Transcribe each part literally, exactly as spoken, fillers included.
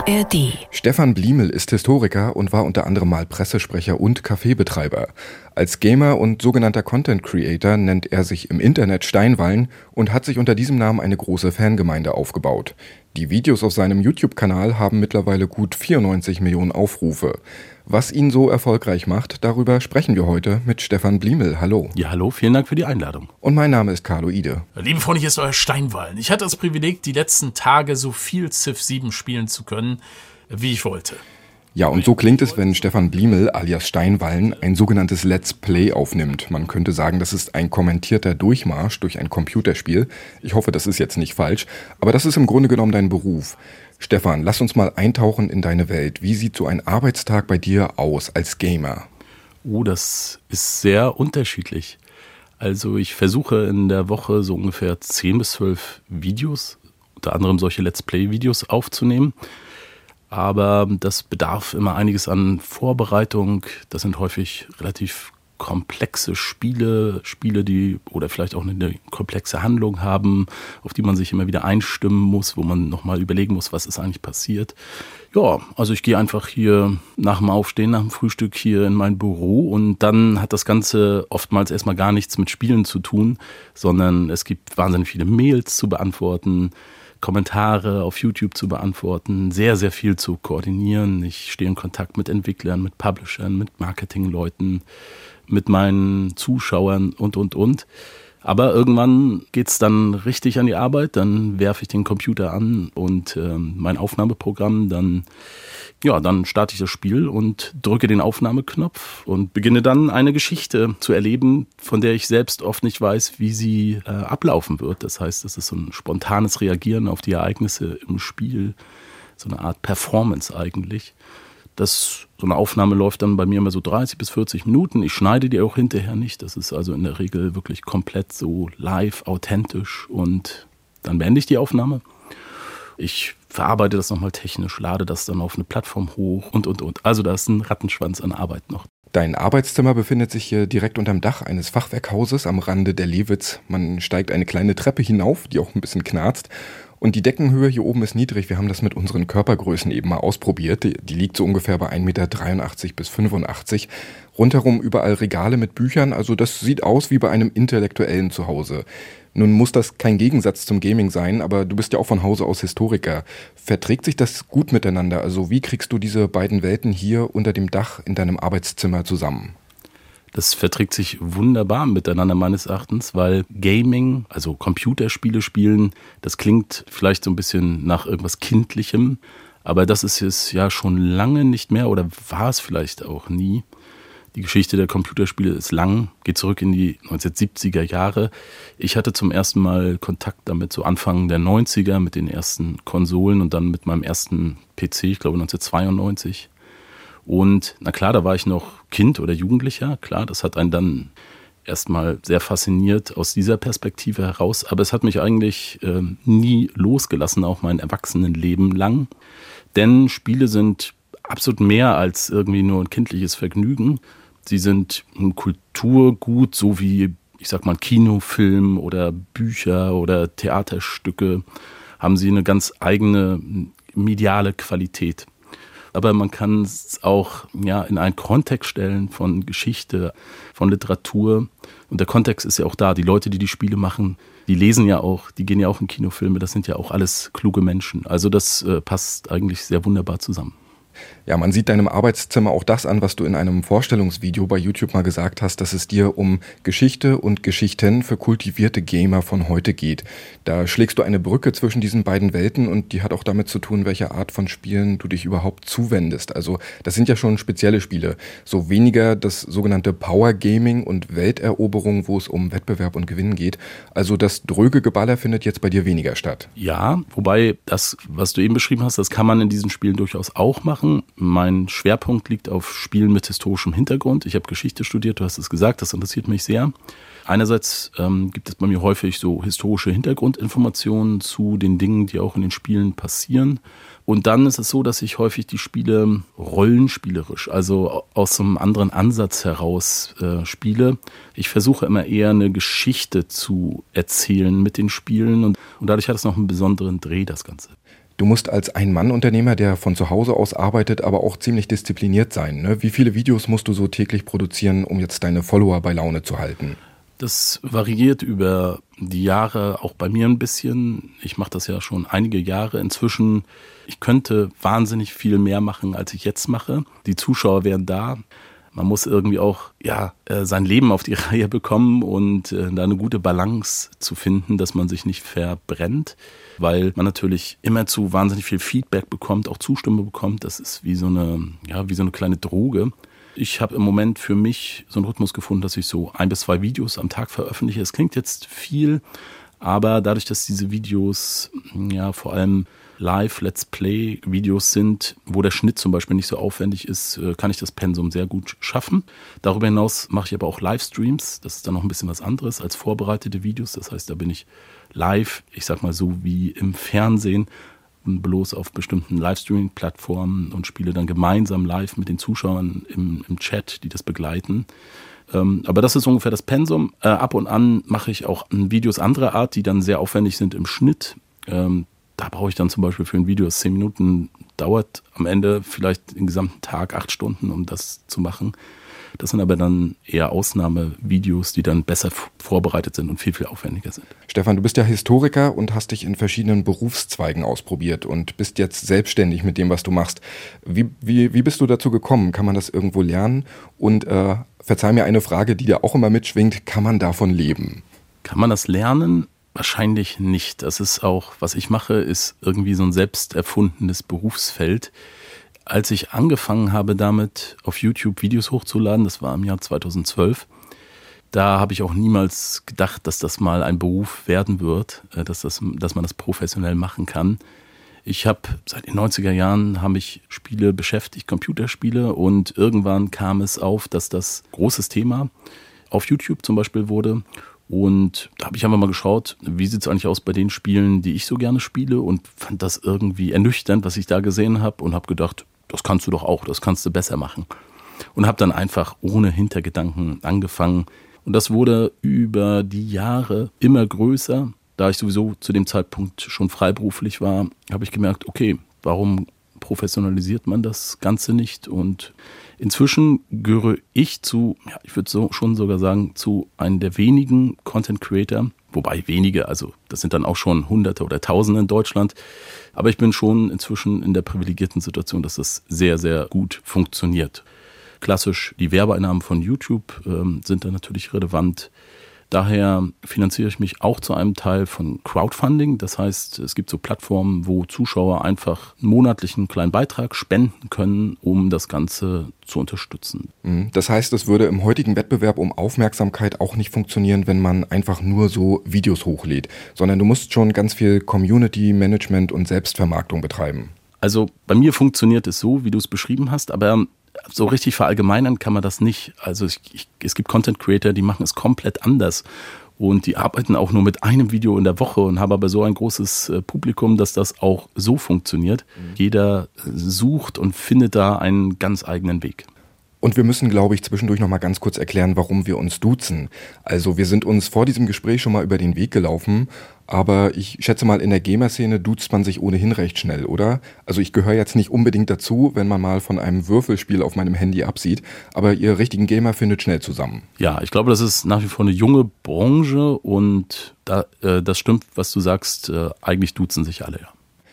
A R D. Stefan Bliemel ist Historiker und war unter anderem mal Pressesprecher und Cafébetreiber. Als Gamer und sogenannter Content Creator nennt er sich im Internet Steinwallen und hat sich unter diesem Namen eine große Fangemeinde aufgebaut. Die Videos auf seinem YouTube-Kanal haben mittlerweile gut vierundneunzig Millionen Aufrufe. Was ihn so erfolgreich macht, darüber sprechen wir heute mit Stefan Bliemel. Hallo. Ja, hallo, vielen Dank für die Einladung. Und mein Name ist Carlo Ide. Liebe Freunde, hier ist euer Steinwallen. Ich hatte das Privileg, die letzten Tage so viel Civ sieben spielen zu können, wie ich wollte. Ja, und so klingt es, wenn Stefan Bliemel alias Steinwallen ein sogenanntes Let's Play aufnimmt. Man könnte sagen, das ist ein kommentierter Durchmarsch durch ein Computerspiel. Ich hoffe, das ist jetzt nicht falsch, aber das ist im Grunde genommen dein Beruf. Stefan, lass uns mal eintauchen in deine Welt. Wie sieht so ein Arbeitstag bei dir aus als Gamer? Oh, das ist sehr unterschiedlich. Also ich versuche in der Woche so ungefähr zehn bis zwölf Videos, unter anderem solche Let's Play-Videos aufzunehmen. Aber das bedarf immer einiges an Vorbereitung. Das sind häufig relativ komplexe Spiele, Spiele, die oder vielleicht auch eine komplexe Handlung haben, auf die man sich immer wieder einstimmen muss, wo man nochmal überlegen muss, was ist eigentlich passiert. Ja, also ich gehe einfach hier nach dem Aufstehen, nach dem Frühstück hier in mein Büro und dann hat das Ganze oftmals erstmal gar nichts mit Spielen zu tun, sondern es gibt wahnsinnig viele Mails zu beantworten, Kommentare auf YouTube zu beantworten, sehr, sehr viel zu koordinieren. Ich stehe in Kontakt mit Entwicklern, mit Publishern, mit Marketingleuten, mit meinen Zuschauern und, und, und. Aber irgendwann geht's dann richtig an die Arbeit, dann werfe ich den Computer an und äh, mein Aufnahmeprogramm, dann, ja, dann starte ich das Spiel und drücke den Aufnahmeknopf und beginne dann eine Geschichte zu erleben, von der ich selbst oft nicht weiß, wie sie äh, ablaufen wird. Das heißt, es ist so ein spontanes Reagieren auf die Ereignisse im Spiel, so eine Art Performance eigentlich. Das, so eine Aufnahme läuft dann bei mir immer so dreißig bis vierzig Minuten. Ich schneide die auch hinterher nicht. Das ist also in der Regel wirklich komplett so live, authentisch und dann beende ich die Aufnahme. Ich verarbeite das nochmal technisch, lade das dann auf eine Plattform hoch und, und, und. Also da ist ein Rattenschwanz an Arbeit noch. Dein Arbeitszimmer befindet sich hier direkt unterm Dach eines Fachwerkhauses am Rande der Lewitz. Man steigt eine kleine Treppe hinauf, die auch ein bisschen knarzt. Und die Deckenhöhe hier oben ist niedrig. Wir haben das mit unseren Körpergrößen eben mal ausprobiert. Die, die liegt so ungefähr bei ein Meter dreiundachtzig bis fünfundachtzig. Rundherum überall Regale mit Büchern. Also das sieht aus wie bei einem intellektuellen Zuhause. Nun muss das kein Gegensatz zum Gaming sein, aber du bist ja auch von Hause aus Historiker. Verträgt sich das gut miteinander? Also wie kriegst du diese beiden Welten hier unter dem Dach in deinem Arbeitszimmer zusammen? Das verträgt sich wunderbar miteinander meines Erachtens, weil Gaming, also Computerspiele spielen, das klingt vielleicht so ein bisschen nach irgendwas Kindlichem, aber das ist es ja schon lange nicht mehr oder war es vielleicht auch nie. Die Geschichte der Computerspiele ist lang, geht zurück in die neunzehnhundertsiebziger Jahre. Ich hatte zum ersten Mal Kontakt damit so Anfang der neunziger mit den ersten Konsolen und dann mit meinem ersten P C, ich glaube neunzehnhundertzweiundneunzig. Und na klar, da war ich noch Kind oder Jugendlicher, klar, das hat einen dann erstmal sehr fasziniert aus dieser Perspektive heraus, aber es hat mich eigentlich äh, nie losgelassen, auch mein Erwachsenenleben lang, denn Spiele sind absolut mehr als irgendwie nur ein kindliches Vergnügen. Sie sind ein Kulturgut, so wie, ich sag mal, Kinofilm oder Bücher oder Theaterstücke, haben sie eine ganz eigene mediale Qualität. Aber man kann es auch ja, in einen Kontext stellen von Geschichte, von Literatur. Und der Kontext ist ja auch da. Die Leute, die die Spiele machen, die lesen ja auch, die gehen ja auch in Kinofilme. Das sind ja auch alles kluge Menschen. Also das äh, passt eigentlich sehr wunderbar zusammen. Ja, man sieht deinem Arbeitszimmer auch das an, was du in einem Vorstellungsvideo bei YouTube mal gesagt hast, dass es dir um Geschichte und Geschichten für kultivierte Gamer von heute geht. Da schlägst du eine Brücke zwischen diesen beiden Welten und die hat auch damit zu tun, welche Art von Spielen du dich überhaupt zuwendest. Also das sind ja schon spezielle Spiele. So weniger das sogenannte Power Gaming und Welteroberung, wo es um Wettbewerb und Gewinn geht. Also das dröge Geballer findet jetzt bei dir weniger statt. Ja, wobei das, was du eben beschrieben hast, das kann man in diesen Spielen durchaus auch machen. Mein Schwerpunkt liegt auf Spielen mit historischem Hintergrund. Ich habe Geschichte studiert, du hast es gesagt, das interessiert mich sehr. Einerseits ähm, gibt es bei mir häufig so historische Hintergrundinformationen zu den Dingen, die auch in den Spielen passieren. Und dann ist es so, dass ich häufig die Spiele rollenspielerisch, also aus einem anderen Ansatz heraus äh, spiele. Ich versuche immer eher eine Geschichte zu erzählen mit den Spielen und, und dadurch hat es noch einen besonderen Dreh, das Ganze. Du musst als Ein-Mann-Unternehmer, der von zu Hause aus arbeitet, aber auch ziemlich diszipliniert sein, ne? Wie viele Videos musst du so täglich produzieren, um jetzt deine Follower bei Laune zu halten? Das variiert über die Jahre auch bei mir ein bisschen. Ich mache das ja schon einige Jahre. Inzwischen, ich könnte wahnsinnig viel mehr machen, als ich jetzt mache. Die Zuschauer wären da. Man muss irgendwie auch ja sein Leben auf die Reihe bekommen und äh, da eine gute Balance zu finden, dass man sich nicht verbrennt, weil man natürlich immer zu wahnsinnig viel Feedback bekommt, auch Zustimmung bekommt. Das ist wie so eine, ja, wie so eine kleine Droge. Ich habe im Moment für mich so einen Rhythmus gefunden, dass ich so ein bis zwei Videos am Tag veröffentliche. Es klingt jetzt viel, aber dadurch, dass diese Videos ja vor allem Live-Let's Play-Videos sind, wo der Schnitt zum Beispiel nicht so aufwendig ist, kann ich das Pensum sehr gut schaffen. Darüber hinaus mache ich aber auch Livestreams. Das ist dann noch ein bisschen was anderes als vorbereitete Videos. Das heißt, da bin ich live, ich sag mal so wie im Fernsehen, bloß auf bestimmten Livestreaming-Plattformen und spiele dann gemeinsam live mit den Zuschauern im, im Chat, die das begleiten. Ähm, aber das ist ungefähr das Pensum. Äh, ab und an mache ich auch Videos anderer Art, die dann sehr aufwendig sind im Schnitt. Ähm, da brauche ich dann zum Beispiel für ein Video, das zehn Minuten dauert, am Ende vielleicht den gesamten Tag acht Stunden, um das zu machen. Das sind aber dann eher Ausnahmevideos, die dann besser vorbereitet sind und viel, viel aufwendiger sind. Stefan, du bist ja Historiker und hast dich in verschiedenen Berufszweigen ausprobiert und bist jetzt selbstständig mit dem, was du machst. Wie, wie, wie bist du dazu gekommen? Kann man das irgendwo lernen? Und äh, verzeih mir eine Frage, die da auch immer mitschwingt, kann man davon leben? Kann man das lernen? Wahrscheinlich nicht. Das ist auch, was ich mache, ist irgendwie so ein selbst erfundenes Berufsfeld. Als ich angefangen habe damit, auf YouTube Videos hochzuladen, das war im Jahr zweitausendzwölf, da habe ich auch niemals gedacht, dass das mal ein Beruf werden wird, dass, das, dass man das professionell machen kann. Ich habe seit den neunziger Jahren habe ich Spiele beschäftigt, Computerspiele, und irgendwann kam es auf, dass das großes Thema auf YouTube zum Beispiel wurde. Und da habe ich einfach mal geschaut, wie sieht es eigentlich aus bei den Spielen, die ich so gerne spiele, und fand das irgendwie ernüchternd, was ich da gesehen habe, und habe gedacht, das kannst du doch auch, das kannst du besser machen. Und habe dann einfach ohne Hintergedanken angefangen. Und das wurde über die Jahre immer größer. Da ich sowieso zu dem Zeitpunkt schon freiberuflich war, habe ich gemerkt, okay, warum professionalisiert man das Ganze nicht? Und inzwischen gehöre ich zu, ja, ich würde so schon sogar sagen, zu einem der wenigen Content Creator, wobei wenige, also das sind dann auch schon Hunderte oder Tausende in Deutschland. Aber ich bin schon inzwischen in der privilegierten Situation, dass das sehr, sehr gut funktioniert. Klassisch, die Werbeeinnahmen von YouTube ähm, sind da natürlich relevant. Daher finanziere ich mich auch zu einem Teil von Crowdfunding. Das heißt, es gibt so Plattformen, wo Zuschauer einfach einen monatlichen kleinen Beitrag spenden können, um das Ganze zu unterstützen. Das heißt, es würde im heutigen Wettbewerb um Aufmerksamkeit auch nicht funktionieren, wenn man einfach nur so Videos hochlädt, sondern du musst schon ganz viel Community-Management und Selbstvermarktung betreiben. Also bei mir funktioniert es so, wie du es beschrieben hast, aber so richtig verallgemeinern kann man das nicht. Also ich, ich, es gibt Content Creator, die machen es komplett anders und die arbeiten auch nur mit einem Video in der Woche und haben aber so ein großes äh, Publikum, dass das auch so funktioniert. Mhm. Jeder sucht und findet da einen ganz eigenen Weg. Und wir müssen, glaube ich, zwischendurch noch mal ganz kurz erklären, warum wir uns duzen. Also wir sind uns vor diesem Gespräch schon mal über den Weg gelaufen, aber ich schätze mal, in der Gamer-Szene duzt man sich ohnehin recht schnell, oder? Also ich gehöre jetzt nicht unbedingt dazu, wenn man mal von einem Würfelspiel auf meinem Handy absieht, aber ihr richtigen Gamer findet schnell zusammen. Ja, ich glaube, das ist nach wie vor eine junge Branche und da, äh, das stimmt, was du sagst, äh, eigentlich duzen sich alle, ja.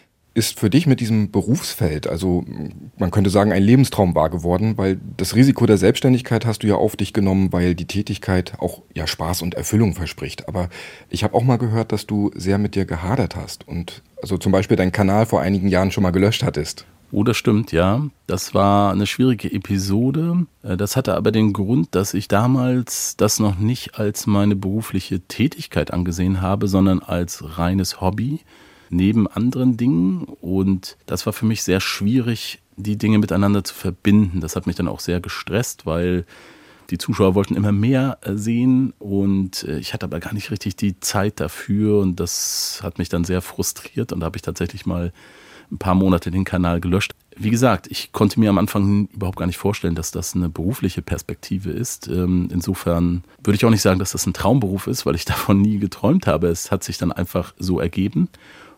Ist für dich mit diesem Berufsfeld, also man könnte sagen, ein Lebenstraum wahr geworden, weil das Risiko der Selbstständigkeit hast du ja auf dich genommen, weil die Tätigkeit auch ja Spaß und Erfüllung verspricht. Aber ich habe auch mal gehört, dass du sehr mit dir gehadert hast und also zum Beispiel deinen Kanal vor einigen Jahren schon mal gelöscht hattest. Oh, das stimmt, ja. Das war eine schwierige Episode. Das hatte aber den Grund, dass ich damals das noch nicht als meine berufliche Tätigkeit angesehen habe, sondern als reines Hobby neben anderen Dingen, und das war für mich sehr schwierig, die Dinge miteinander zu verbinden. Das hat mich dann auch sehr gestresst, weil die Zuschauer wollten immer mehr sehen und ich hatte aber gar nicht richtig die Zeit dafür, und das hat mich dann sehr frustriert, und da habe ich tatsächlich mal ein paar Monate den Kanal gelöscht. Wie gesagt, ich konnte mir am Anfang überhaupt gar nicht vorstellen, dass das eine berufliche Perspektive ist. Insofern würde ich auch nicht sagen, dass das ein Traumberuf ist, weil ich davon nie geträumt habe. Es hat sich dann einfach so ergeben.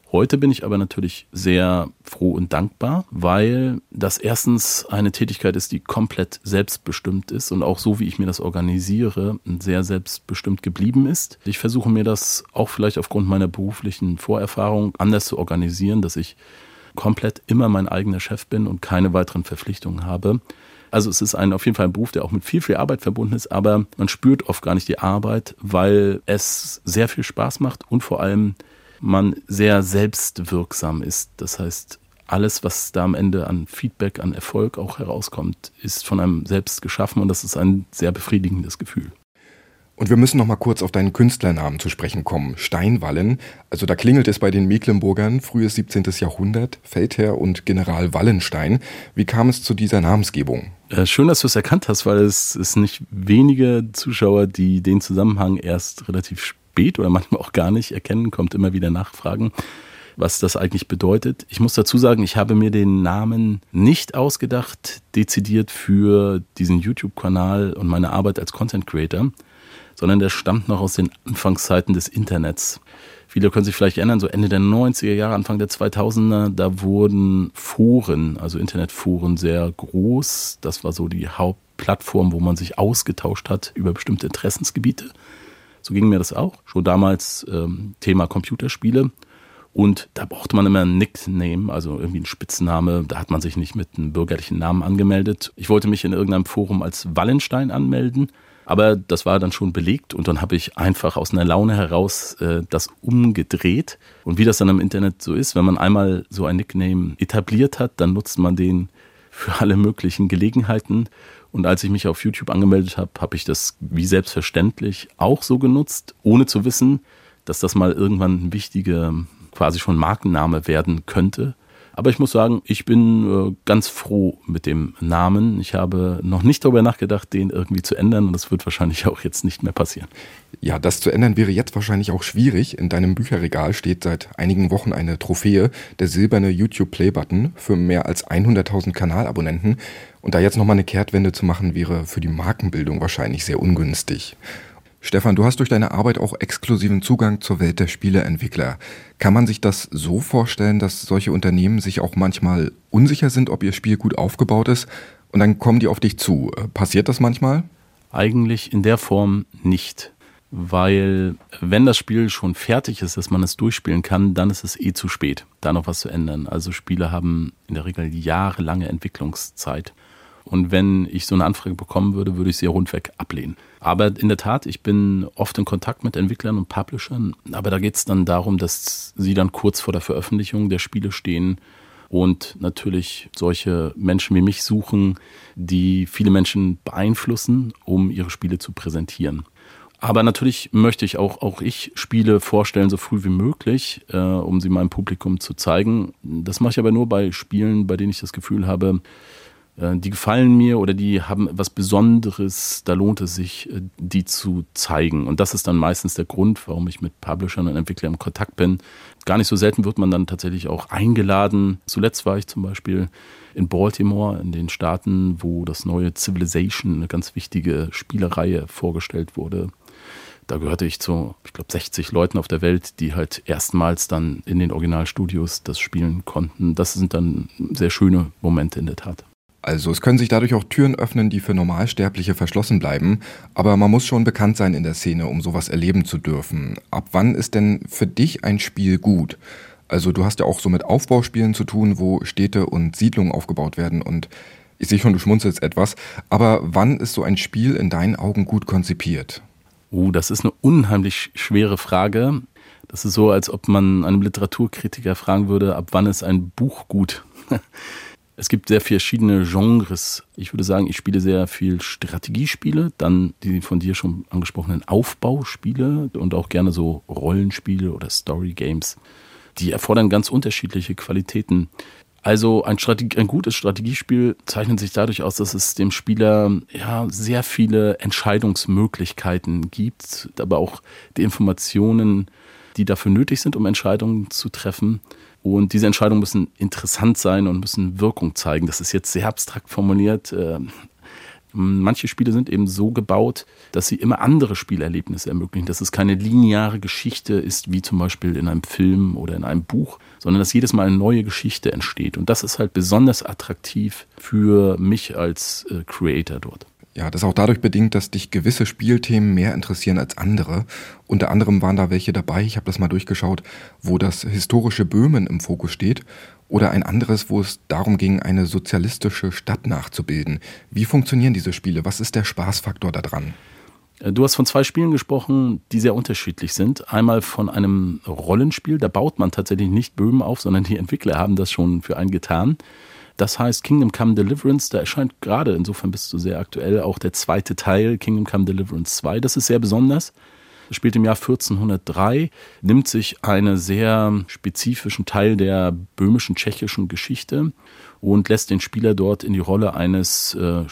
Heute bin ich aber natürlich sehr froh und dankbar, weil das erstens eine Tätigkeit ist, die komplett selbstbestimmt ist und auch so, wie ich mir das organisiere, sehr selbstbestimmt geblieben ist. Ich versuche mir das auch vielleicht aufgrund meiner beruflichen Vorerfahrung anders zu organisieren, dass ich komplett immer mein eigener Chef bin und keine weiteren Verpflichtungen habe. Also es ist ein, auf jeden Fall ein Beruf, der auch mit viel, viel Arbeit verbunden ist, aber man spürt oft gar nicht die Arbeit, weil es sehr viel Spaß macht und vor allem man sehr selbstwirksam ist. Das heißt, alles, was da am Ende an Feedback, an Erfolg auch herauskommt, ist von einem selbst geschaffen und das ist ein sehr befriedigendes Gefühl. Und wir müssen noch mal kurz auf deinen Künstlernamen zu sprechen kommen. Steinwallen, also da klingelt es bei den Mecklenburgern, frühes siebzehntes Jahrhundert, Feldherr und General Wallenstein. Wie kam es zu dieser Namensgebung? Äh, schön, dass du es erkannt hast, weil es ist nicht wenige Zuschauer, die den Zusammenhang erst relativ spät oder manchmal auch gar nicht erkennen, kommt immer wieder Nachfragen, was das eigentlich bedeutet. Ich muss dazu sagen, ich habe mir den Namen nicht ausgedacht, dezidiert für diesen YouTube-Kanal und meine Arbeit als Content Creator, sondern der stammt noch aus den Anfangszeiten des Internets. Viele können sich vielleicht erinnern, so Ende der neunziger Jahre, Anfang der zweitausender, da wurden Foren, also Internetforen, sehr groß. Das war so die Hauptplattform, wo man sich ausgetauscht hat über bestimmte Interessensgebiete. So ging mir das auch. Schon damals ähm, Thema Computerspiele. Und da brauchte man immer ein Nickname, also irgendwie ein Spitzname. Da hat man sich nicht mit einem bürgerlichen Namen angemeldet. Ich wollte mich in irgendeinem Forum als Wallenstein anmelden. Aber das war dann schon belegt und dann habe ich einfach aus einer Laune heraus äh, das umgedreht. Und wie das dann im Internet so ist, wenn man einmal so ein Nickname etabliert hat, dann nutzt man den für alle möglichen Gelegenheiten. Und als ich mich auf YouTube angemeldet habe, habe ich das wie selbstverständlich auch so genutzt, ohne zu wissen, dass das mal irgendwann ein wichtiger, quasi schon Markenname werden könnte. Aber ich muss sagen, ich bin äh, ganz froh mit dem Namen. Ich habe noch nicht darüber nachgedacht, den irgendwie zu ändern und das wird wahrscheinlich auch jetzt nicht mehr passieren. Ja, das zu ändern wäre jetzt wahrscheinlich auch schwierig. In deinem Bücherregal steht seit einigen Wochen eine Trophäe, der silberne YouTube-Play-Button für mehr als hunderttausend Kanalabonnenten. Und da jetzt nochmal eine Kehrtwende zu machen, wäre für die Markenbildung wahrscheinlich sehr ungünstig. Stefan, du hast durch deine Arbeit auch exklusiven Zugang zur Welt der Spieleentwickler. Kann man sich das so vorstellen, dass solche Unternehmen sich auch manchmal unsicher sind, ob ihr Spiel gut aufgebaut ist und dann kommen die auf dich zu? Passiert das manchmal? Eigentlich in der Form nicht, weil wenn das Spiel schon fertig ist, dass man es durchspielen kann, dann ist es eh zu spät, da noch was zu ändern. Also Spiele haben in der Regel jahrelange Entwicklungszeit. Und wenn ich so eine Anfrage bekommen würde, würde ich sie rundweg ablehnen. Aber in der Tat, ich bin oft in Kontakt mit Entwicklern und Publishern. Aber da geht es dann darum, dass sie dann kurz vor der Veröffentlichung der Spiele stehen und natürlich solche Menschen wie mich suchen, die viele Menschen beeinflussen, um ihre Spiele zu präsentieren. Aber natürlich möchte ich auch, auch ich Spiele vorstellen, so früh wie möglich, äh, um sie meinem Publikum zu zeigen. Das mache ich aber nur bei Spielen, bei denen ich das Gefühl habe, die gefallen mir oder die haben etwas Besonderes, da lohnt es sich, die zu zeigen. Und das ist dann meistens der Grund, warum ich mit Publishern und Entwicklern in Kontakt bin. Gar nicht so selten wird man dann tatsächlich auch eingeladen. Zuletzt war ich zum Beispiel in Baltimore in den Staaten, wo das neue Civilization, eine ganz wichtige Spielereihe, vorgestellt wurde. Da gehörte ich zu, ich glaube, sechzig Leuten auf der Welt, die halt erstmals dann in den Originalstudios das spielen konnten. Das sind dann sehr schöne Momente in der Tat. Also es können sich dadurch auch Türen öffnen, die für Normalsterbliche verschlossen bleiben, aber man muss schon bekannt sein in der Szene, um sowas erleben zu dürfen. Ab wann ist denn für dich ein Spiel gut? Also du hast ja auch so mit Aufbauspielen zu tun, wo Städte und Siedlungen aufgebaut werden und ich sehe schon, du schmunzelst etwas, aber wann ist so ein Spiel in deinen Augen gut konzipiert? Oh, das ist eine unheimlich schwere Frage. Das ist so, als ob man einem Literaturkritiker fragen würde, ab wann ist ein Buch gut? Es gibt sehr verschiedene Genres. Ich würde sagen, ich spiele sehr viel Strategiespiele, dann die von dir schon angesprochenen Aufbauspiele und auch gerne so Rollenspiele oder Story-Games. Die erfordern ganz unterschiedliche Qualitäten. Also ein, Strategie, ein gutes Strategiespiel zeichnet sich dadurch aus, dass es dem Spieler ja, sehr viele Entscheidungsmöglichkeiten gibt, aber auch die Informationen, die dafür nötig sind, um Entscheidungen zu treffen. Und diese Entscheidungen müssen interessant sein und müssen Wirkung zeigen. Das ist jetzt sehr abstrakt formuliert. Manche Spiele sind eben so gebaut, dass sie immer andere Spielerlebnisse ermöglichen, dass es keine lineare Geschichte ist, wie zum Beispiel in einem Film oder in einem Buch, sondern dass jedes Mal eine neue Geschichte entsteht. Und das ist halt besonders attraktiv für mich als äh, Creator dort. Ja, das ist auch dadurch bedingt, dass dich gewisse Spielthemen mehr interessieren als andere. Unter anderem waren da welche dabei, ich habe das mal durchgeschaut, wo das historische Böhmen im Fokus steht. Oder ein anderes, wo es darum ging, eine sozialistische Stadt nachzubilden. Wie funktionieren diese Spiele? Was ist der Spaßfaktor da dran? Du hast von zwei Spielen gesprochen, die sehr unterschiedlich sind. Einmal von einem Rollenspiel, da baut man tatsächlich nicht Böhmen auf, sondern die Entwickler haben das schon für einen getan. Das heißt Kingdom Come Deliverance, da erscheint gerade, insofern bist du sehr aktuell, auch der zweite Teil, Kingdom Come Deliverance zwei. Das ist sehr besonders. Das spielt im Jahr vierzehnhundertdrei, nimmt sich einen sehr spezifischen Teil der böhmischen, tschechischen Geschichte und lässt den Spieler dort in die Rolle eines äh,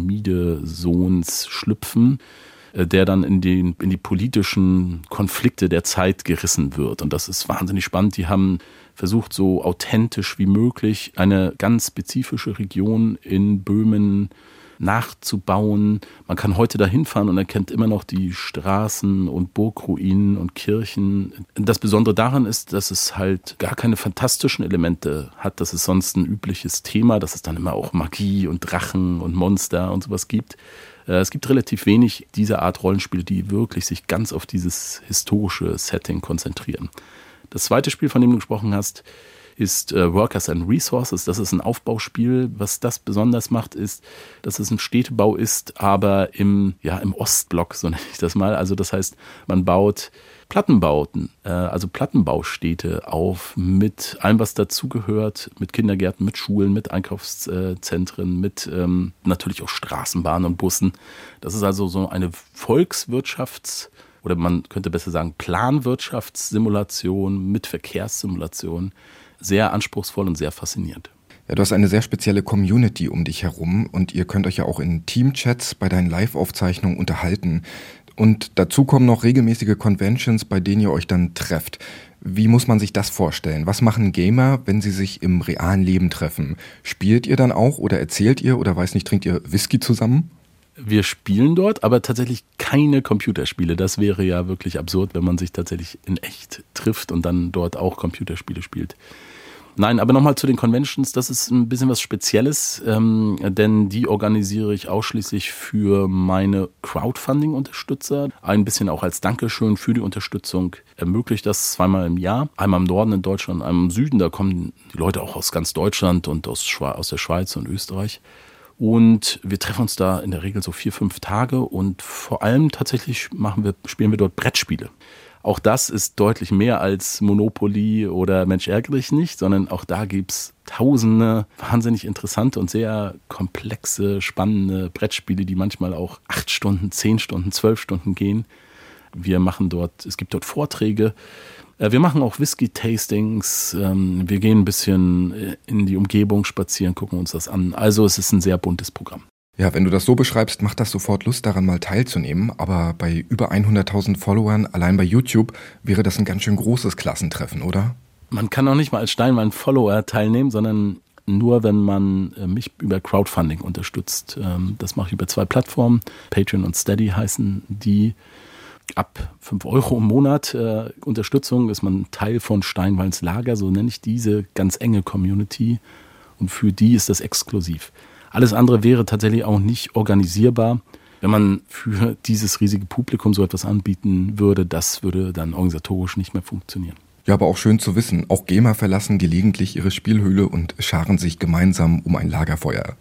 Schmiedesohns schlüpfen, äh, der dann in, den, in die politischen Konflikte der Zeit gerissen wird. Und das ist wahnsinnig spannend. Die haben versucht, so authentisch wie möglich eine ganz spezifische Region in Böhmen nachzubauen. Man kann heute da hinfahren und erkennt immer noch die Straßen und Burgruinen und Kirchen. Das Besondere daran ist, dass es halt gar keine fantastischen Elemente hat. Das ist sonst ein übliches Thema, dass es dann immer auch Magie und Drachen und Monster und sowas gibt. Es gibt relativ wenig dieser Art Rollenspiele, die wirklich sich ganz auf dieses historische Setting konzentrieren. Das zweite Spiel, von dem du gesprochen hast, ist äh, Workers and Resources. Das ist ein Aufbauspiel. Was das besonders macht, ist, dass es ein Städtebau ist, aber im, ja, im Ostblock, so nenne ich das mal. Also das heißt, man baut Plattenbauten, äh, also Plattenbaustädte auf mit allem, was dazugehört, mit Kindergärten, mit Schulen, mit Einkaufszentren, mit ähm, natürlich auch Straßenbahnen und Bussen. Das ist also so eine Volkswirtschafts- oder man könnte besser sagen Planwirtschaftssimulation mit Verkehrssimulation. Sehr anspruchsvoll und sehr faszinierend. Ja, du hast eine sehr spezielle Community um dich herum und ihr könnt euch ja auch in Teamchats bei deinen Live-Aufzeichnungen unterhalten. Und dazu kommen noch regelmäßige Conventions, bei denen ihr euch dann trefft. Wie muss man sich das vorstellen? Was machen Gamer, wenn sie sich im realen Leben treffen? Spielt ihr dann auch oder erzählt ihr oder weiß nicht, trinkt ihr Whisky zusammen? Wir spielen dort, aber tatsächlich keine Computerspiele. Das wäre ja wirklich absurd, wenn man sich tatsächlich in echt trifft und dann dort auch Computerspiele spielt. Nein, aber nochmal zu den Conventions, das ist ein bisschen was Spezielles, ähm, denn die organisiere ich ausschließlich für meine Crowdfunding-Unterstützer. Ein bisschen auch als Dankeschön für die Unterstützung ermöglicht das zweimal im Jahr. Einmal im Norden in Deutschland, einmal im Süden, da kommen die Leute auch aus ganz Deutschland und aus, aus der Schweiz und Österreich. Und wir treffen uns da in der Regel so vier, fünf Tage und vor allem tatsächlich machen wir, spielen wir dort Brettspiele. Auch das ist deutlich mehr als Monopoly oder Mensch ärgere dich nicht, sondern auch da gibt's tausende wahnsinnig interessante und sehr komplexe, spannende Brettspiele, die manchmal auch acht Stunden, zehn Stunden, zwölf Stunden gehen. Wir machen dort, es gibt dort Vorträge. Wir machen auch Whisky-Tastings. Wir gehen ein bisschen in die Umgebung spazieren, gucken uns das an. Also es ist ein sehr buntes Programm. Ja, wenn du das so beschreibst, macht das sofort Lust, daran mal teilzunehmen. Aber bei über hunderttausend Followern, allein bei YouTube, wäre das ein ganz schön großes Klassentreffen, oder? Man kann auch nicht mal als Steinwein-Follower teilnehmen, sondern nur, wenn man mich über Crowdfunding unterstützt. Das mache ich über zwei Plattformen. Patreon und Steady heißen die. Ab fünf Euro im Monat äh, Unterstützung ist man Teil von Steinweins Lager, so nenne ich diese ganz enge Community. Und für die ist das exklusiv. Alles andere wäre tatsächlich auch nicht organisierbar. Wenn man für dieses riesige Publikum so etwas anbieten würde, das würde dann organisatorisch nicht mehr funktionieren. Ja, aber auch schön zu wissen, auch Gamer verlassen gelegentlich ihre Spielhöhle und scharen sich gemeinsam um ein Lagerfeuer.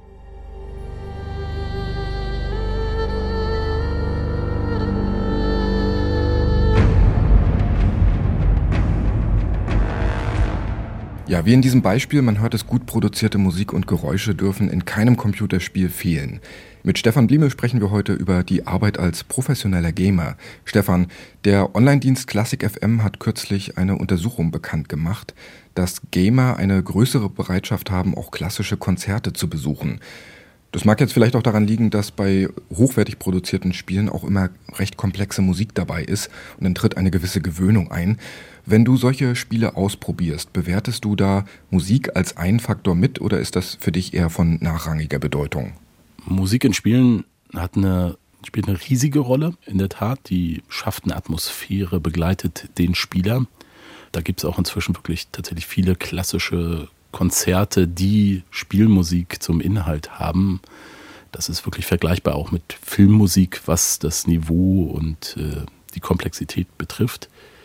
Ja, wie in diesem Beispiel, man hört es, gut produzierte Musik und Geräusche dürfen in keinem Computerspiel fehlen. Mit Stefan Blieme sprechen wir heute über die Arbeit als professioneller Gamer. Stefan, der Online-Dienst Classic F M hat kürzlich eine Untersuchung bekannt gemacht, dass Gamer eine größere Bereitschaft haben, auch klassische Konzerte zu besuchen. Das mag jetzt vielleicht auch daran liegen, dass bei hochwertig produzierten Spielen auch immer recht komplexe Musik dabei ist und dann tritt eine gewisse Gewöhnung ein. Wenn du solche Spiele ausprobierst, bewertest du da Musik als einen Faktor mit oder ist das für dich eher von nachrangiger Bedeutung? Musik in Spielen hat eine, spielt eine riesige Rolle, in der Tat. Die schafft eine Atmosphäre, begleitet den Spieler. Da gibt es auch inzwischen wirklich tatsächlich viele klassische Konzerte, die Spielmusik zum Inhalt haben. Das ist wirklich vergleichbar auch mit Filmmusik, was das Niveau und äh, die Komplexität betrifft.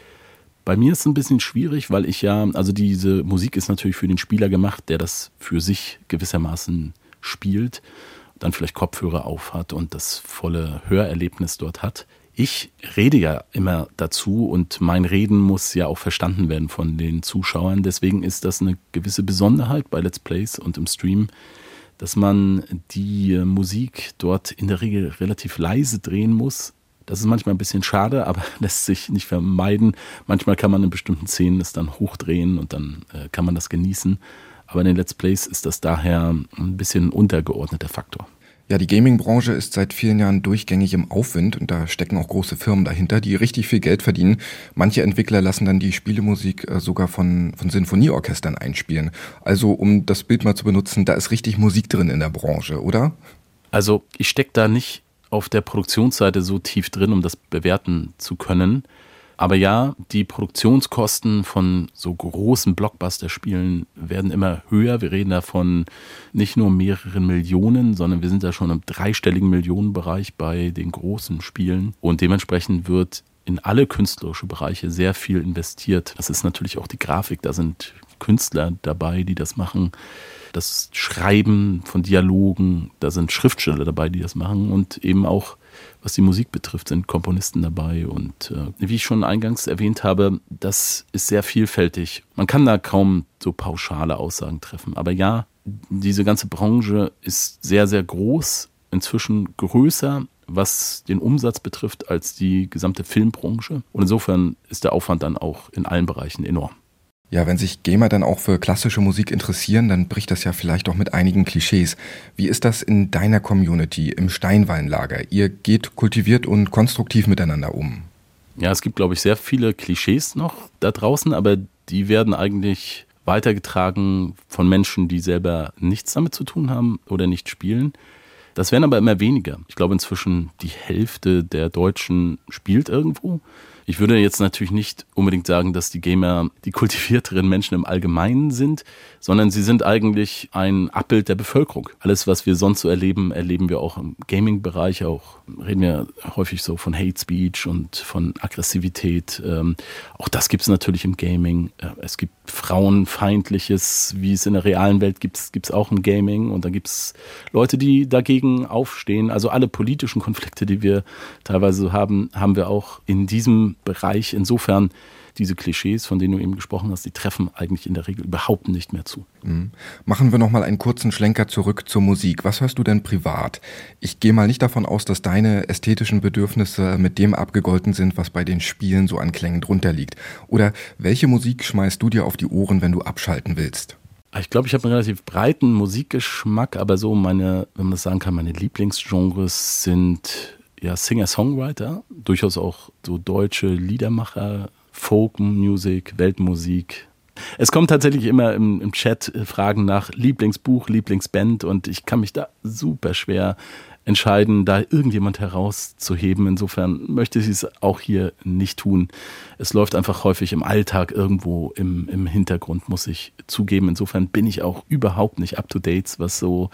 Bei mir ist es ein bisschen schwierig, weil ich ja, also diese Musik ist natürlich für den Spieler gemacht, der das für sich gewissermaßen spielt, dann vielleicht Kopfhörer auf hat und das volle Hörerlebnis dort hat. Ich rede ja immer dazu und mein Reden muss ja auch verstanden werden von den Zuschauern. Deswegen ist das eine gewisse Besonderheit bei Let's Plays und im Stream, dass man die Musik dort in der Regel relativ leise drehen muss. Das ist manchmal ein bisschen schade, aber lässt sich nicht vermeiden. Manchmal kann man in bestimmten Szenen es dann hochdrehen und dann äh, kann man das genießen. Aber in den Let's Plays ist das daher ein bisschen ein untergeordneter Faktor. Ja, die Gaming-Branche ist seit vielen Jahren durchgängig im Aufwind und da stecken auch große Firmen dahinter, die richtig viel Geld verdienen. Manche Entwickler lassen dann die Spielemusik äh, sogar von, von Sinfonieorchestern einspielen. Also um das Bild mal zu benutzen, da ist richtig Musik drin in der Branche, oder? Also ich stecke da nicht auf der Produktionsseite so tief drin, um das bewerten zu können. Aber ja, die Produktionskosten von so großen Blockbuster-Spielen werden immer höher. Wir reden da von nicht nur mehreren Millionen, sondern wir sind da schon im dreistelligen Millionenbereich bei den großen Spielen. Und dementsprechend wird in alle künstlerische Bereiche sehr viel investiert. Das ist natürlich auch die Grafik, da sind Künstler dabei, die das machen. Das Schreiben von Dialogen, da sind Schriftsteller dabei, die das machen. Und eben auch, was die Musik betrifft, sind Komponisten dabei. Und äh, wie ich schon eingangs erwähnt habe, das ist sehr vielfältig. Man kann da kaum so pauschale Aussagen treffen. Aber ja, diese ganze Branche ist sehr, sehr groß, inzwischen größer, was den Umsatz betrifft, als die gesamte Filmbranche. Und insofern ist der Aufwand dann auch in allen Bereichen enorm. Ja, wenn sich Gamer dann auch für klassische Musik interessieren, dann bricht das ja vielleicht auch mit einigen Klischees. Wie ist das in deiner Community, im Steinwallenlager? Ihr geht kultiviert und konstruktiv miteinander um. Ja, es gibt, glaube ich, sehr viele Klischees noch da draußen, aber die werden eigentlich weitergetragen von Menschen, die selber nichts damit zu tun haben oder nicht spielen. Das werden aber immer weniger. Ich glaube, inzwischen die Hälfte der Deutschen spielt irgendwo. Ich würde jetzt natürlich nicht unbedingt sagen, dass die Gamer die kultivierteren Menschen im Allgemeinen sind, sondern sie sind eigentlich ein Abbild der Bevölkerung. Alles, was wir sonst so erleben, erleben wir auch im Gaming-Bereich. Auch reden wir häufig so von Hate Speech und von Aggressivität. Ähm, auch das gibt es natürlich im Gaming. Äh, es gibt Frauenfeindliches, wie es in der realen Welt gibt, gibt es auch im Gaming. Und dann gibt es Leute, die dagegen aufstehen. Also alle politischen Konflikte, die wir teilweise so haben, haben wir auch in diesem Bereich. Insofern diese Klischees, von denen du eben gesprochen hast, die treffen eigentlich in der Regel überhaupt nicht mehr zu. Mhm. Machen wir noch mal einen kurzen Schlenker zurück zur Musik. Was hörst du denn privat? Ich gehe mal nicht davon aus, dass deine ästhetischen Bedürfnisse mit dem abgegolten sind, was bei den Spielen so an Klängen drunter liegt. Oder welche Musik schmeißt du dir auf die Ohren, wenn du abschalten willst? Ich glaube, ich habe einen relativ breiten Musikgeschmack, aber so meine, wenn man das sagen kann, meine Lieblingsgenres sind ja Singer-Songwriter, durchaus auch so deutsche Liedermacher, Folk-Music, Weltmusik. Es kommen tatsächlich immer im, im Chat Fragen nach Lieblingsbuch, Lieblingsband und ich kann mich da super schwer entscheiden, da irgendjemand herauszuheben. Insofern möchte ich es auch hier nicht tun. Es läuft einfach häufig im Alltag irgendwo im, im Hintergrund, muss ich zugeben. Insofern bin ich auch überhaupt nicht up to date, was so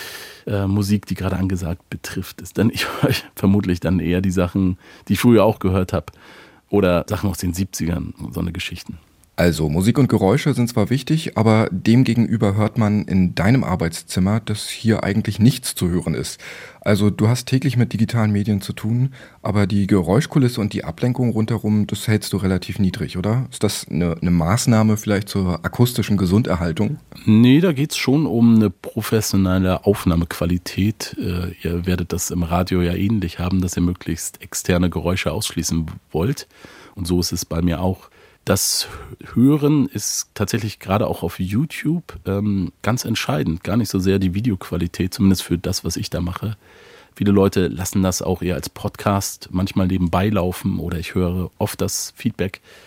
Äh, Musik, die gerade angesagt betrifft, ist dann ich höre vermutlich dann eher die Sachen, die ich früher auch gehört habe oder Sachen aus den siebzigern, so eine Geschichten. Also Musik und Geräusche sind zwar wichtig, aber demgegenüber hört man in deinem Arbeitszimmer, dass hier eigentlich nichts zu hören ist. Also du hast täglich mit digitalen Medien zu tun, aber die Geräuschkulisse und die Ablenkung rundherum, das hältst du relativ niedrig, oder? Ist das eine, eine Maßnahme vielleicht zur akustischen Gesunderhaltung? Nee, da geht's schon um eine professionelle Aufnahmequalität. Äh, ihr werdet das im Radio ja ähnlich haben, dass ihr möglichst externe Geräusche ausschließen wollt. Und so ist es bei mir auch. Das Hören ist tatsächlich gerade auch auf YouTube ähm, ganz entscheidend. Gar nicht so sehr die Videoqualität, zumindest für das, was ich da mache. Viele Leute lassen das auch eher als Podcast manchmal nebenbei laufen oder ich höre oft das Feedback,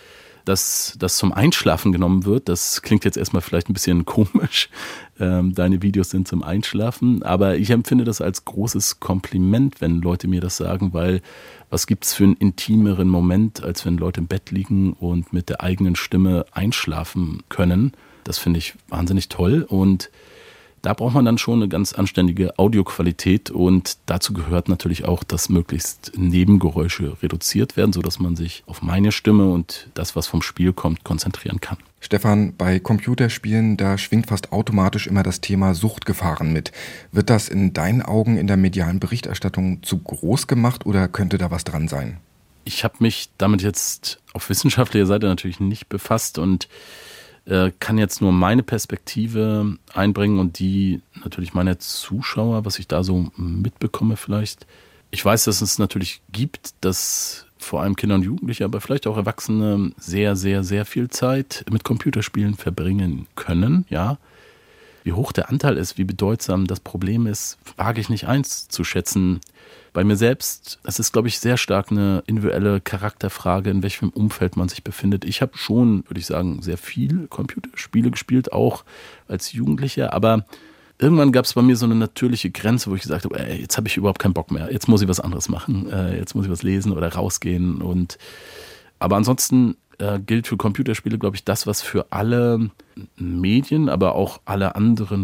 dass das zum Einschlafen genommen wird. Das klingt jetzt erstmal vielleicht ein bisschen komisch. Ähm, deine Videos sind zum Einschlafen. Aber ich empfinde das als großes Kompliment, wenn Leute mir das sagen, weil was gibt's für einen intimeren Moment, als wenn Leute im Bett liegen und mit der eigenen Stimme einschlafen können. Das finde ich wahnsinnig toll und da braucht man dann schon eine ganz anständige Audioqualität und dazu gehört natürlich auch, dass möglichst Nebengeräusche reduziert werden, sodass man sich auf meine Stimme und das, was vom Spiel kommt, konzentrieren kann. Stefan, bei Computerspielen, da schwingt fast automatisch immer das Thema Suchtgefahren mit. Wird das in deinen Augen in der medialen Berichterstattung zu groß gemacht oder könnte da was dran sein? Ich habe mich damit jetzt auf wissenschaftlicher Seite natürlich nicht befasst und kann jetzt nur meine Perspektive einbringen und die natürlich meiner Zuschauer, was ich da so mitbekomme vielleicht. Ich weiß, dass es natürlich gibt, dass vor allem Kinder und Jugendliche, aber vielleicht auch Erwachsene sehr, sehr, sehr viel Zeit mit Computerspielen verbringen können, ja. Wie hoch der Anteil ist, wie bedeutsam das Problem ist, wage ich nicht einzuschätzen. Bei mir selbst, das ist, glaube ich, sehr stark eine individuelle Charakterfrage, in welchem Umfeld man sich befindet. Ich habe schon, würde ich sagen, sehr viel Computerspiele gespielt, auch als Jugendlicher, aber irgendwann gab es bei mir so eine natürliche Grenze, wo ich gesagt habe, ey, jetzt habe ich überhaupt keinen Bock mehr, jetzt muss ich was anderes machen, jetzt muss ich was lesen oder rausgehen. Und aber ansonsten äh, gilt für Computerspiele, glaube ich, das, was für alle Medien, aber auch alle anderen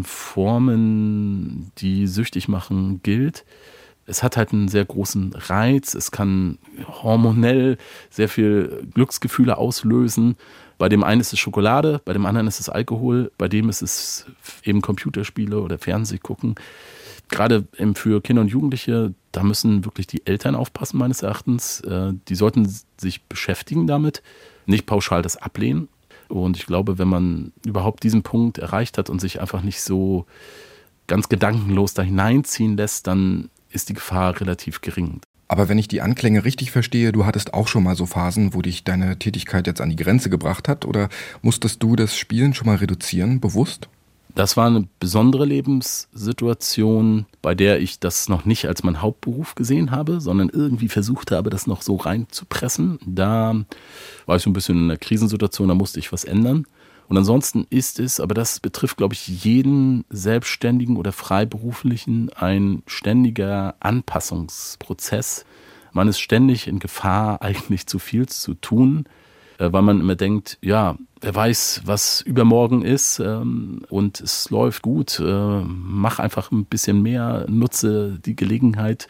Formen, die süchtig machen, gilt. Es hat halt einen sehr großen Reiz, es kann hormonell sehr viel Glücksgefühle auslösen. Bei dem einen ist es Schokolade, bei dem anderen ist es Alkohol, bei dem ist es eben Computerspiele oder Fernseh gucken. Gerade für Kinder und Jugendliche, da müssen wirklich die Eltern aufpassen, meines Erachtens. Die sollten sich beschäftigen damit, nicht pauschal das ablehnen. Und ich glaube, wenn man überhaupt diesen Punkt erreicht hat und sich einfach nicht so ganz gedankenlos da hineinziehen lässt, dann ist die Gefahr relativ gering. Aber wenn ich die Anklänge richtig verstehe, du hattest auch schon mal so Phasen, wo dich deine Tätigkeit jetzt an die Grenze gebracht hat, oder musstest du das Spielen schon mal reduzieren, bewusst? Das war eine besondere Lebenssituation, bei der ich das noch nicht als mein Hauptberuf gesehen habe, sondern irgendwie versucht habe, das noch so reinzupressen. Da war ich so ein bisschen in einer Krisensituation, da musste ich was ändern. Und ansonsten ist es, aber das betrifft, glaube ich, jeden Selbstständigen oder Freiberuflichen, ein ständiger Anpassungsprozess. Man ist ständig in Gefahr, eigentlich zu viel zu tun, weil man immer denkt, ja, wer weiß, was übermorgen ist und es läuft gut, mach einfach ein bisschen mehr, nutze die Gelegenheit.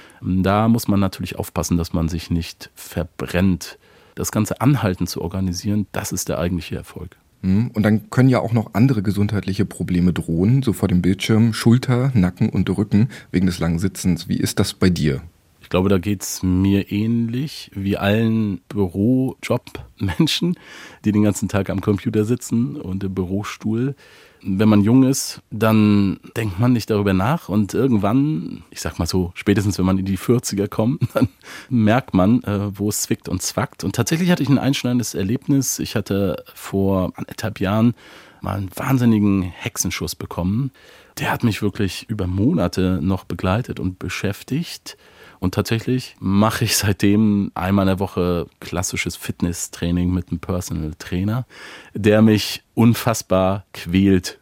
Da muss man natürlich aufpassen, dass man sich nicht verbrennt. Das Ganze anhaltend zu organisieren, das ist der eigentliche Erfolg. Und dann können ja auch noch andere gesundheitliche Probleme drohen, so vor dem Bildschirm, Schulter, Nacken und Rücken wegen des langen Sitzens. Wie ist das bei dir? Ich glaube, da geht es mir ähnlich wie allen Bürojobmenschen, die den ganzen Tag am Computer sitzen und im Bürostuhl. Wenn man jung ist, dann denkt man nicht darüber nach und irgendwann, ich sag mal so, spätestens wenn man in die vierziger kommt, dann merkt man, wo es zwickt und zwackt. Und tatsächlich hatte ich ein einschneidendes Erlebnis. Ich hatte vor anderthalb Jahren mal einen wahnsinnigen Hexenschuss bekommen. Der hat mich wirklich über Monate noch begleitet und beschäftigt. Und tatsächlich mache ich seitdem einmal in der Woche klassisches Fitnesstraining mit einem Personal Trainer, der mich unfassbar quält.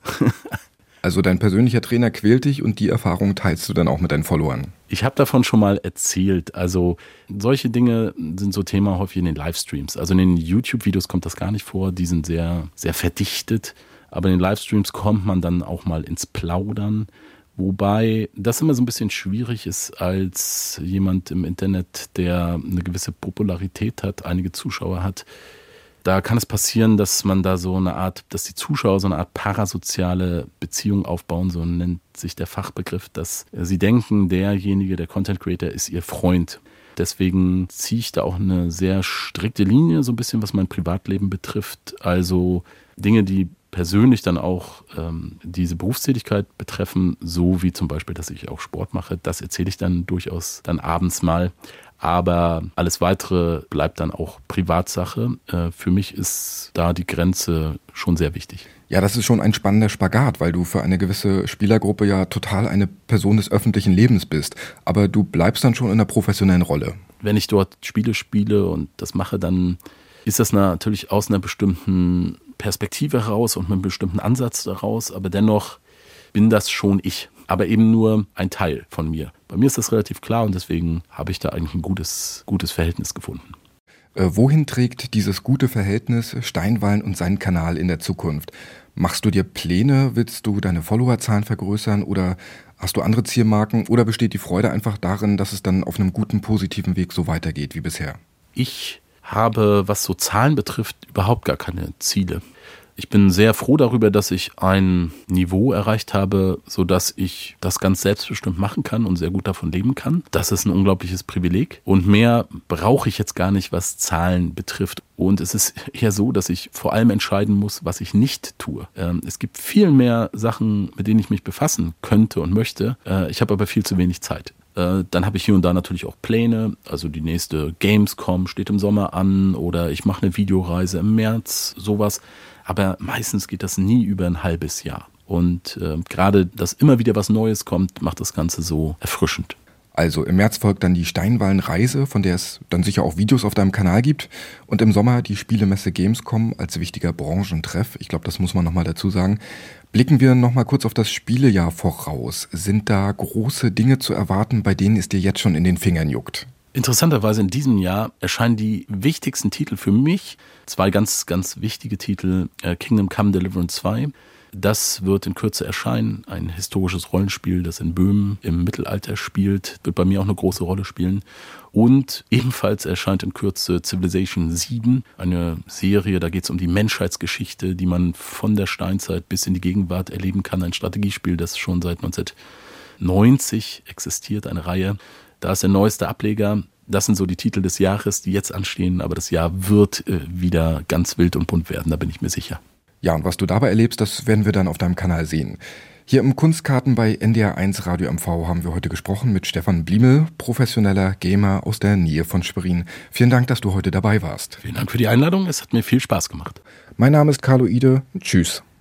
Also dein persönlicher Trainer quält dich und die Erfahrung teilst du dann auch mit deinen Followern? Ich habe davon schon mal erzählt. Also solche Dinge sind so Thema häufig in den Livestreams. Also in den YouTube-Videos kommt das gar nicht vor. Die sind sehr, sehr verdichtet. Aber in den Livestreams kommt man dann auch mal ins Plaudern. Wobei das immer so ein bisschen schwierig ist als jemand im Internet, der eine gewisse Popularität hat, einige Zuschauer hat. Da kann es passieren, dass man da so eine Art, dass die Zuschauer so eine Art parasoziale Beziehung aufbauen, so nennt sich der Fachbegriff, dass sie denken, derjenige, der Content Creator, ist ihr Freund. Deswegen ziehe ich da auch eine sehr strikte Linie, so ein bisschen, was mein Privatleben betrifft. Also Dinge, die persönlich dann auch ähm, diese Berufstätigkeit betreffen, so wie zum Beispiel, dass ich auch Sport mache, das erzähle ich dann durchaus dann abends mal. Aber alles Weitere bleibt dann auch Privatsache. Äh, für mich ist da die Grenze schon sehr wichtig. Ja, das ist schon ein spannender Spagat, weil du für eine gewisse Spielergruppe ja total eine Person des öffentlichen Lebens bist. Aber du bleibst dann schon in einer professionellen Rolle. Wenn ich dort Spiele spiele und das mache, dann ist das natürlich aus einer bestimmten Perspektive heraus und mit einem bestimmten Ansatz daraus, aber dennoch bin das schon ich, aber eben nur ein Teil von mir. Bei mir ist das relativ klar und deswegen habe ich da eigentlich ein gutes, gutes Verhältnis gefunden. Äh, wohin trägt dieses gute Verhältnis Steinwallen und seinen Kanal in der Zukunft? Machst du dir Pläne? Willst du deine Followerzahlen vergrößern oder hast du andere Zielmarken? Oder besteht die Freude einfach darin, dass es dann auf einem guten, positiven Weg so weitergeht wie bisher? Ich habe, was so Zahlen betrifft, überhaupt gar keine Ziele. Ich bin sehr froh darüber, dass ich ein Niveau erreicht habe, sodass ich das ganz selbstbestimmt machen kann und sehr gut davon leben kann. Das ist ein unglaubliches Privileg. Und mehr brauche ich jetzt gar nicht, was Zahlen betrifft. Und es ist eher so, dass ich vor allem entscheiden muss, was ich nicht tue. Es gibt viel mehr Sachen, mit denen ich mich befassen könnte und möchte. Ich habe aber viel zu wenig Zeit. Dann habe ich hier und da natürlich auch Pläne. Also die nächste Gamescom steht im Sommer an oder ich mache eine Videoreise im März, sowas. Aber meistens geht das nie über ein halbes Jahr. Und äh, gerade, dass immer wieder was Neues kommt, macht das Ganze so erfrischend. Also im März folgt dann die Steinwallen-Reise, von der es dann sicher auch Videos auf deinem Kanal gibt. Und im Sommer die Spielemesse Gamescom als wichtiger Branchentreff. Ich glaube, das muss man nochmal dazu sagen. Blicken wir nochmal kurz auf das Spielejahr voraus. Sind da große Dinge zu erwarten, bei denen es dir jetzt schon in den Fingern juckt? Interessanterweise in diesem Jahr erscheinen die wichtigsten Titel für mich. Zwei ganz, ganz wichtige Titel. Kingdom Come Deliverance zwei. Das wird in Kürze erscheinen. Ein historisches Rollenspiel, das in Böhmen im Mittelalter spielt. Wird bei mir auch eine große Rolle spielen. Und ebenfalls erscheint in Kürze Civilization sieben. Eine Serie, da geht es um die Menschheitsgeschichte, die man von der Steinzeit bis in die Gegenwart erleben kann. Ein Strategiespiel, das schon seit neunzehnhundertneunzig existiert. Eine Reihe. Da ist der neueste Ableger. Das sind so die Titel des Jahres, die jetzt anstehen. Aber das Jahr wird äh, wieder ganz wild und bunt werden, da bin ich mir sicher. Ja, und was du dabei erlebst, das werden wir dann auf deinem Kanal sehen. Hier im Kunstkarten bei N D R eins Radio M V haben wir heute gesprochen mit Stefan Bliemel, professioneller Gamer aus der Nähe von Schwerin. Vielen Dank, dass du heute dabei warst. Vielen Dank für die Einladung. Es hat mir viel Spaß gemacht. Mein Name ist Carlo Ide. Tschüss.